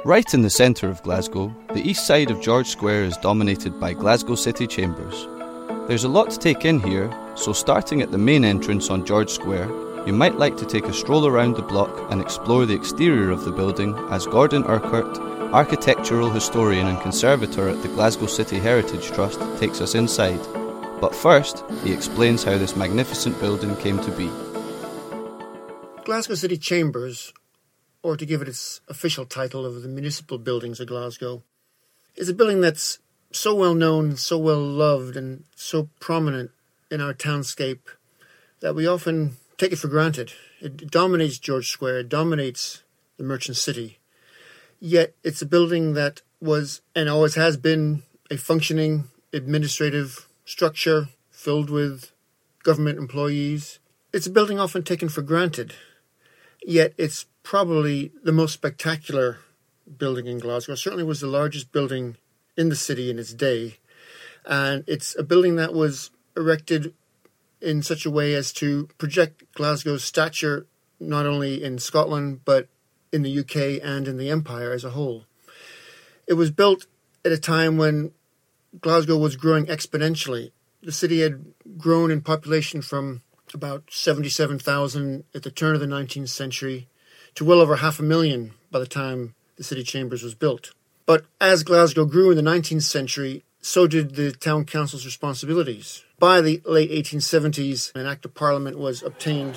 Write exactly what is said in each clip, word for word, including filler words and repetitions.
Right in the centre of Glasgow, the east side of George Square is dominated by Glasgow City Chambers. There's a lot to take in here, so starting at the main entrance on George Square, you might like to take a stroll around the block and explore the exterior of the building as Gordon Urquhart, architectural historian and conservator at the Glasgow City Heritage Trust, takes us inside. But first, he explains how this magnificent building came to be. Glasgow City Chambers, or to give it its official title of the Municipal Buildings of Glasgow, is a building that's so well known, so well loved, and so prominent in our townscape that we often take it for granted. It dominates George Square, it dominates the Merchant City. Yet it's a building that was, and always has been, a functioning administrative structure filled with government employees. It's a building often taken for granted. Yet it's probably the most spectacular building in Glasgow. It certainly was the largest building in the city in its day. And it's a building that was erected in such a way as to project Glasgow's stature not only in Scotland, but in the U K and in the Empire as a whole. It was built at a time when Glasgow was growing exponentially. The city had grown in population from about seventy-seven thousand at the turn of the nineteenth century to well over half a million by the time the city chambers was built. But as Glasgow grew in the nineteenth century, so did the town council's responsibilities. By the late eighteen seventies, an act of parliament was obtained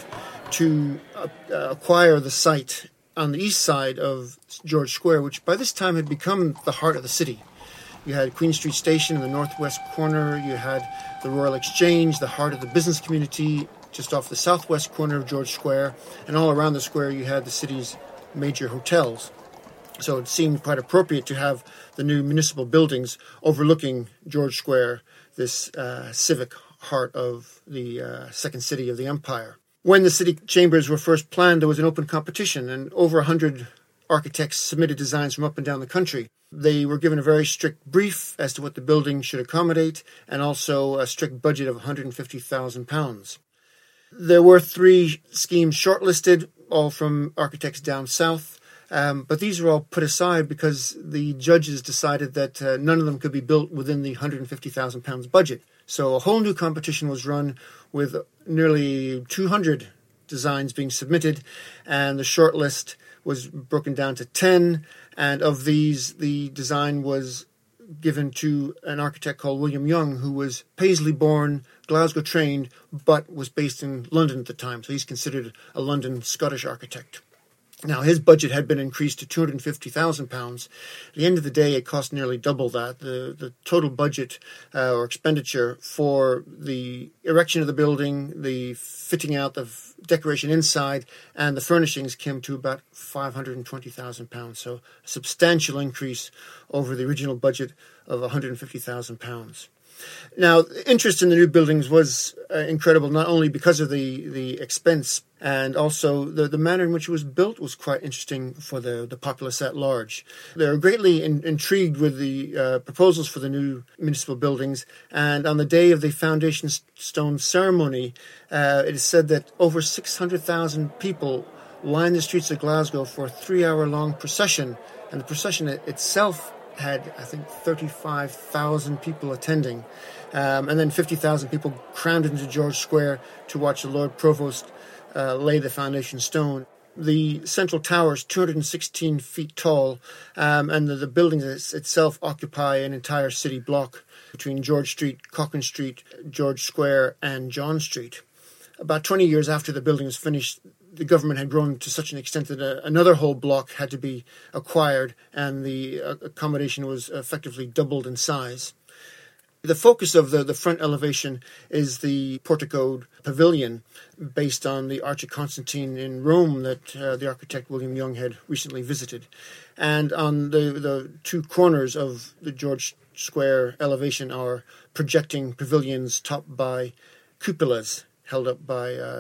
to uh, acquire the site on the east side of George Square, which by this time had become the heart of the city. You had Queen Street Station in the northwest corner, you had the Royal Exchange, the heart of the business community, just off the southwest corner of George Square, and all around the square you had the city's major hotels. So it seemed quite appropriate to have the new municipal buildings overlooking George Square, this uh, civic heart of the uh, second city of the empire. When the city chambers were first planned, there was an open competition, and over one hundred architects submitted designs from up and down the country. They were given a very strict brief as to what the building should accommodate, and also a strict budget of one hundred fifty thousand pounds. There were three schemes shortlisted, all from architects down south, um, but these were all put aside because the judges decided that uh, none of them could be built within the one hundred fifty thousand pounds budget. So a whole new competition was run with nearly two hundred designs being submitted, and the shortlist was broken down to ten, and of these, the design was given to an architect called William Young, who was Paisley-born, Glasgow-trained, but was based in London at the time, so he's considered a London-Scottish architect. Now, his budget had been increased to two hundred fifty thousand pounds. At the end of the day, it cost nearly double that. The, the total budget uh, or expenditure for the erection of the building, the fitting out of decoration inside, and the furnishings came to about five hundred twenty thousand pounds. So a substantial increase over the original budget of one hundred fifty thousand pounds. Now, interest in the new buildings was uh, incredible, not only because of the, the expense, and also the, the manner in which it was built was quite interesting for the, the populace at large. They were greatly in, intrigued with the uh, proposals for the new municipal buildings, and on the day of the foundation stone ceremony, uh, it is said that over six hundred thousand people lined the streets of Glasgow for a three-hour-long procession, and the procession itself had, I think, thirty-five thousand people attending. Um, and then fifty thousand people crammed into George Square to watch the Lord Provost uh, lay the foundation stone. The central tower is two hundred sixteen feet tall, um, and the, the building itself occupy an entire city block between George Street, Cochrane Street, George Square, and John Street. About twenty years after the building was finished, the government had grown to such an extent that a, another whole block had to be acquired, and the uh, accommodation was effectively doubled in size. The focus of the, the front elevation is the porticoed pavilion based on the Arch of Constantine in Rome that uh, the architect William Young had recently visited. And on the, the two corners of the George Square elevation are projecting pavilions topped by cupolas held up by uh,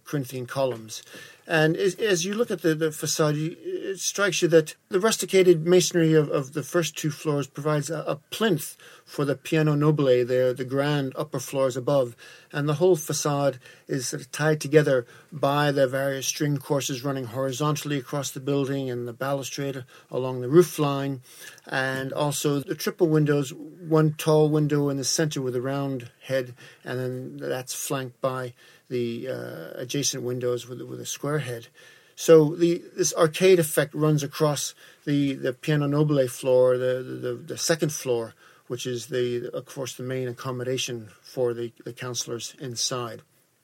Corinthian columns. And as you look at the, the facade, it strikes you that the rusticated masonry of, of the first two floors provides a, a plinth for the piano nobile, the, the grand upper floors above. And the whole facade is sort of tied together by the various string courses running horizontally across the building and the balustrade along the roof line. And also the triple windows, one tall window in the center with a round head, and then that's flanked by the uh, adjacent windows with, with a square head. So the this arcade effect runs across the, the piano nobile floor, the, the the second floor, which is the of course the main accommodation for the, the councillors inside.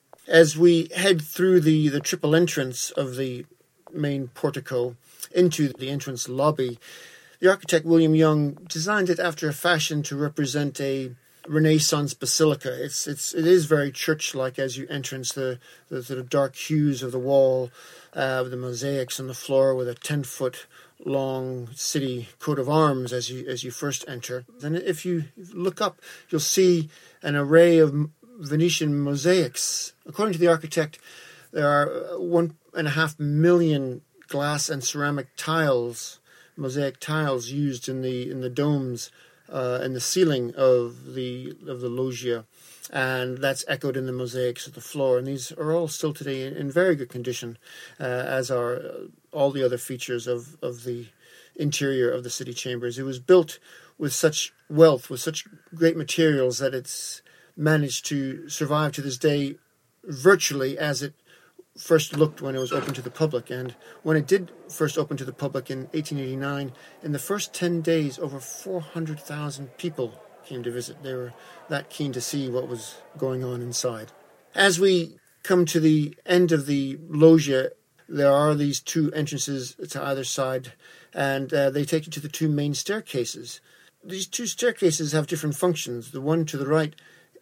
As we head through the, the triple entrance of the main portico into the entrance lobby, the architect William Young designed it after a fashion to represent a Renaissance basilica. It's it's it is very church-like as you entrance the, the sort of dark hues of the wall, uh, the mosaics on the floor with a ten-foot long city coat of arms as you as you first enter. Then if you look up, you'll see an array of Venetian mosaics. According to the architect, there are one and a half million glass and ceramic tiles, mosaic tiles used in the in the domes Uh, and the ceiling of the of the loggia, and that's echoed in the mosaics of the floor. And these are all still today in, in very good condition, uh, as are uh, all the other features of, of the interior of the city chambers. It was built with such wealth, with such great materials, that it's managed to survive to this day virtually as it first looked when it was open to the public. And when it did first open to the public in eighteen eighty-nine, in the first ten days, over four hundred thousand people came to visit. They were that keen to see what was going on inside. As we come to the end of the loggia, there are these two entrances to either side, and uh, they take you to the two main staircases. These two staircases have different functions. The one to the right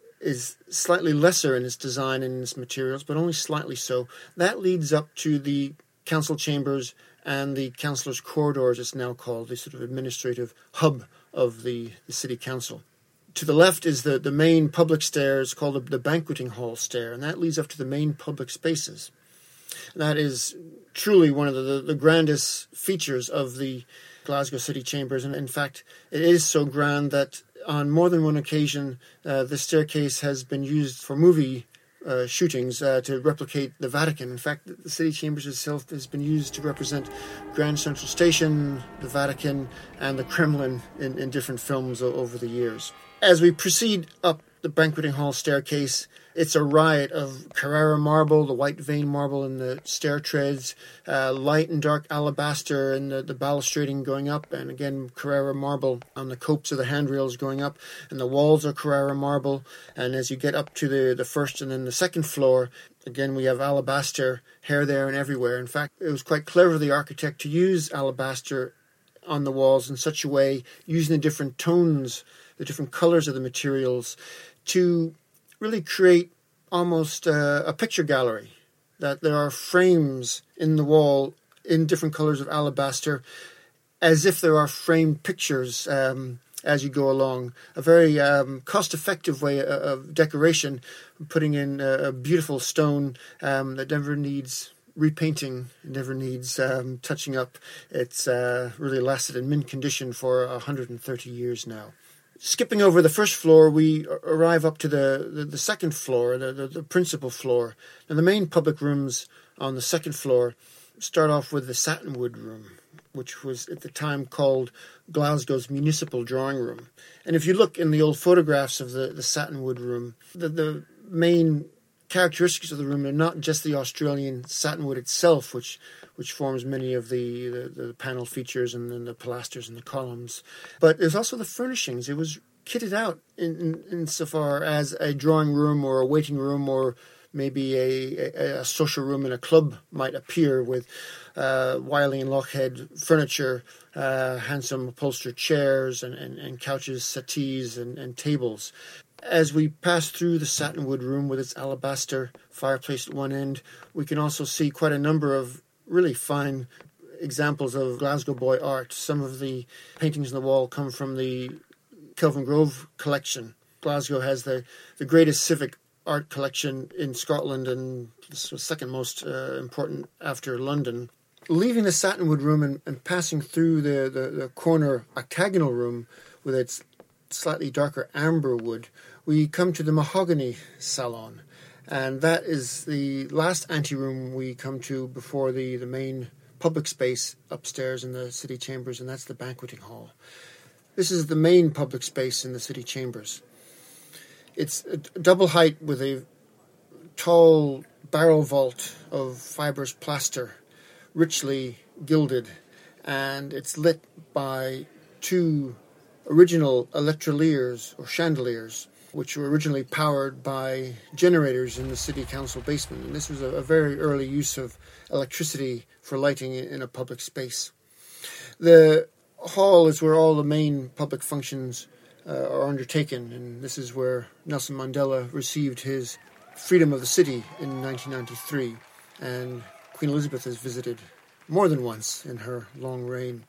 is slightly lesser in its design and in its materials, but only slightly so. That leads up to the council chambers and the councillors' corridors, it's now called, the sort of administrative hub of the, the city council. To the left is the, the main public stairs called the, the banqueting hall stair, and that leads up to the main public spaces. That is truly one of the, the, the grandest features of the Glasgow City Chambers, and in fact, it is so grand that on more than one occasion, uh, the staircase has been used for movie uh, shootings uh, to replicate the Vatican. In fact, the City Chambers itself has been used to represent Grand Central Station, the Vatican, and the Kremlin in, in different films o- over the years. As we proceed up the banqueting hall staircase, it's a riot of Carrara marble, the white vein marble in the stair treads, uh, light and dark alabaster in the, the balustrading going up, and again Carrara marble on the copes of the handrails going up, and the walls are Carrara marble. And as you get up to the, the first and then the second floor, again we have alabaster here, there, and everywhere. In fact, it was quite clever of the architect to use alabaster on the walls in such a way, using the different tones, the different colors of the materials, to really create almost uh, a picture gallery, that there are frames in the wall in different colors of alabaster, as if there are framed pictures um, as you go along. A very um, cost-effective way of decoration, putting in a, a beautiful stone um, that never needs repainting, never needs um, touching up. It's uh, really lasted in mint condition for one hundred thirty years now. Skipping over the first floor, we arrive up to the, the, the second floor, the, the, the principal floor. And the main public rooms on the second floor start off with the Satinwood Room, which was at the time called Glasgow's Municipal Drawing Room. And if you look in the old photographs of the, the Satinwood Room, the, the main characteristics of the room are not just the Australian satinwood itself, which which forms many of the, the, the panel features and then the pilasters and the columns, but there's also the furnishings. It was kitted out in, in, insofar as a drawing room or a waiting room or maybe a, a, a social room in a club might appear, with uh, Wiley and Lochhead furniture, uh, handsome upholstered chairs and, and, and couches, settees and, and tables. As we pass through the Satinwood Room with its alabaster fireplace at one end, we can also see quite a number of really fine examples of Glasgow boy art. Some of the paintings on the wall come from the Kelvin Grove collection. Glasgow has the, the greatest civic art collection in Scotland, and this was second most uh, important after London. Leaving the satinwood room and, and passing through the, the, the corner octagonal room with its slightly darker amber wood, we come to the mahogany salon. And that is the last anteroom we come to before the, the main public space upstairs in the city chambers, and that's the banqueting hall. This is the main public space in the city chambers. It's a double height with a tall barrel vault of fibrous plaster, richly gilded, and it's lit by two original electroliers or chandeliers, which were originally powered by generators in the city council basement. And this was a, a very early use of electricity for lighting in a public space. The hall is where all the main public functions uh, are undertaken, and this is where Nelson Mandela received his freedom of the city in nineteen ninety-three, and Queen Elizabeth has visited more than once in her long reign.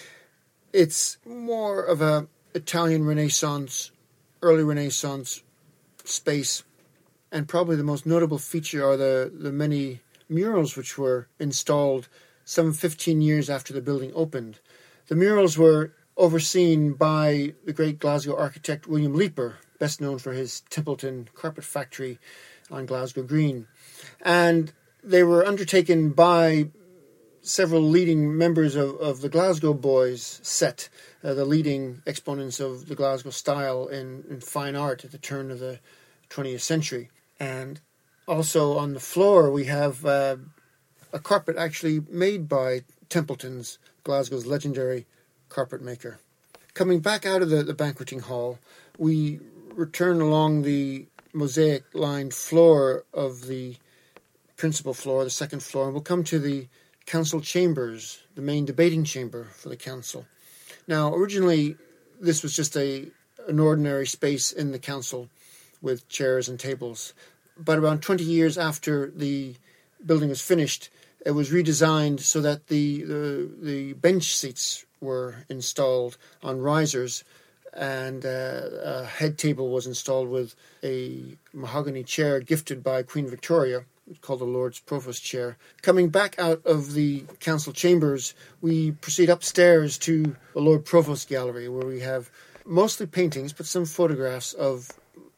It's more of a Italian Renaissance, early Renaissance space, and probably the most notable feature are the, the many murals which were installed some fifteen years after the building opened. The murals were overseen by the great Glasgow architect William Leeper, best known for his Templeton carpet factory on Glasgow Green. And they were undertaken by several leading members of, of the Glasgow Boys set, uh, the leading exponents of the Glasgow style in, in fine art at the turn of the twentieth century. And also on the floor we have uh, a carpet actually made by Templeton's, Glasgow's legendary carpet maker. Coming back out of the, the banqueting hall, we return along the mosaic-lined floor of the principal floor, the second floor, and we'll come to the council chambers, the main debating chamber for the council. Now, originally, this was just a an ordinary space in the council with chairs and tables. But around twenty years after the building was finished, it was redesigned so that the, the, the bench seats were installed on risers, and uh, a head table was installed with a mahogany chair gifted by Queen Victoria, called the Lord's Provost chair. Coming back out of the council chambers, we proceed upstairs to the Lord Provost gallery, where we have mostly paintings, but some photographs of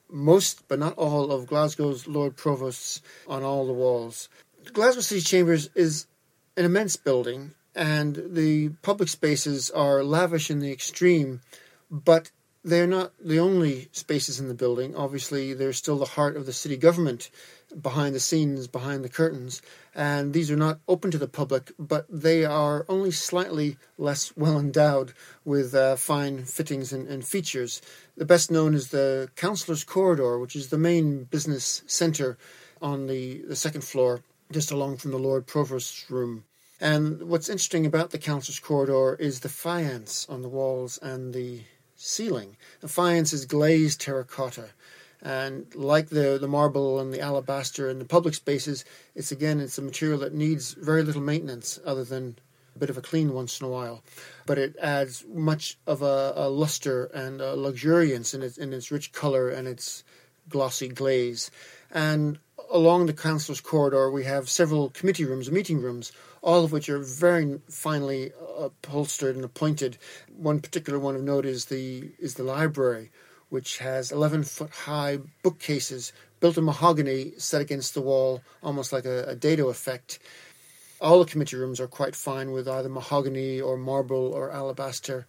most, but not all, of Glasgow's Lord Provosts on all the walls. The Glasgow City Chambers is an immense building, and the public spaces are lavish in the extreme, but they're not the only spaces in the building. Obviously, they're still the heart of the city government, behind the scenes, behind the curtains, and these are not open to the public, but they are only slightly less well endowed with uh, fine fittings and, and features. The best known is the Councillors' Corridor, which is the main business centre on the, the second floor, just along from the Lord Provost's room. And what's interesting about the Councillors' Corridor is the faience on the walls and the ceiling. The faience is glazed terracotta, and like the, the marble and the alabaster in the public spaces, it's again, it's a material that needs very little maintenance other than a bit of a clean once in a while. But it adds much of a, a luster and a luxuriance in its, in its rich colour and its glossy glaze. And along the Councillors' Corridor, we have several committee rooms, meeting rooms, all of which are very finely upholstered and appointed. One particular one of note is the is the library, which has eleven-foot-high bookcases built in mahogany set against the wall, almost like a, a dado effect. All the committee rooms are quite fine with either mahogany or marble or alabaster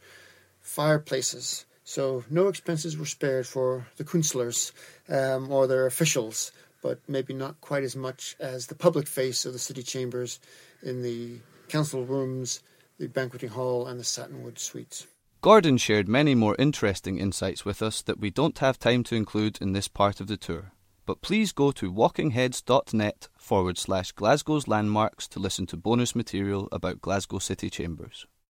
fireplaces. So no expenses were spared for the councillors um, or their officials, but maybe not quite as much as the public face of the city chambers in the council rooms, the banqueting hall, and the satinwood suites. Gordon shared many more interesting insights with us that we don't have time to include in this part of the tour. But please go to walkingheads.net forward slash Glasgow's landmarks to listen to bonus material about Glasgow City Chambers.